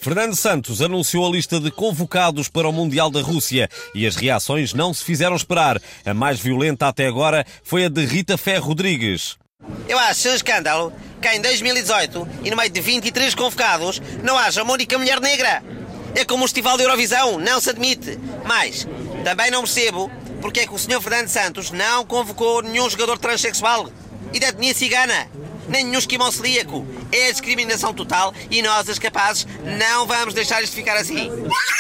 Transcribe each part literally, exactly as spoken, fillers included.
Fernando Santos anunciou a lista de convocados para o Mundial da Rússia e as reações não se fizeram esperar. A mais violenta até agora foi a de Rita Ferro Rodrigues. Eu acho um escândalo que em dois mil e dezoito, e no meio de vinte e três convocados, não haja uma única mulher negra. É como o Festival da Eurovisão, não se admite. Mas também não percebo porque é que o senhor Fernando Santos não convocou nenhum jogador transexual e da etnia cigana, nem nenhum esquimó celíaco. É discriminação total e nós, as capazes, não vamos deixar isto ficar assim.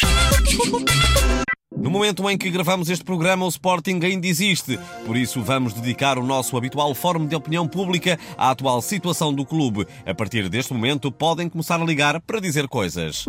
No momento em que gravamos este programa, o Sporting ainda existe. Por isso, vamos dedicar o nosso habitual fórum de opinião pública à atual situação do clube. A partir deste momento, podem começar a ligar para dizer coisas.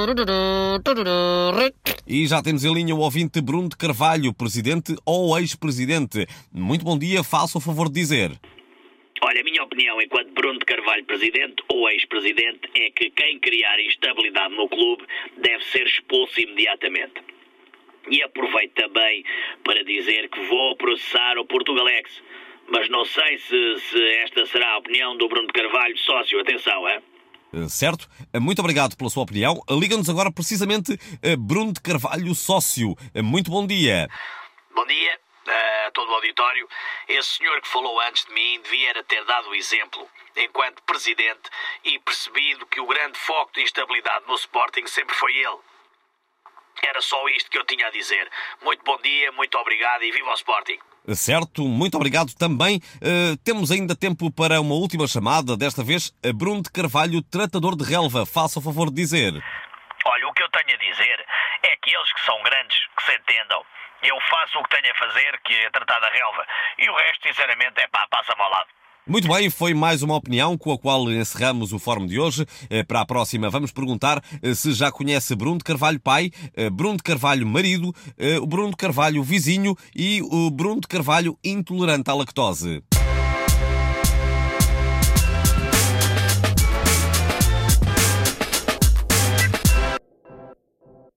E já temos em linha o ouvinte Bruno de Carvalho, presidente ou ex-presidente. Muito bom dia, faça o favor de dizer. Olha, a minha opinião enquanto Bruno de Carvalho presidente ou ex-presidente é que quem criar instabilidade no clube deve ser expulso imediatamente. E aproveito também para dizer que vou processar o Portugalex. Mas não sei se, se esta será a opinião do Bruno de Carvalho, sócio. Atenção, é? Certo. Muito obrigado pela sua opinião. Liga-nos agora precisamente Bruno de Carvalho, sócio. Muito bom dia. Bom dia a todo o auditório. Esse senhor que falou antes de mim devia ter dado o exemplo enquanto presidente e percebido que o grande foco de instabilidade no Sporting sempre foi ele. Era só isto que eu tinha a dizer. Muito bom dia, muito obrigado e viva o Sporting. Certo, muito obrigado também. Uh, temos ainda tempo para uma última chamada, desta vez a Bruno de Carvalho, tratador de relva. Faça o favor de dizer. Olha, o que eu tenho a dizer é que eles que são grandes, que se entendam. Eu faço o que tenho a fazer, que é tratar da relva. E o resto, sinceramente, é pá, passa-me ao lado. Muito bem, foi mais uma opinião com a qual encerramos o fórum de hoje. Para a próxima vamos perguntar se já conhece Bruno de Carvalho pai, Bruno de Carvalho marido, o Bruno de Carvalho vizinho e o Bruno de Carvalho intolerante à lactose.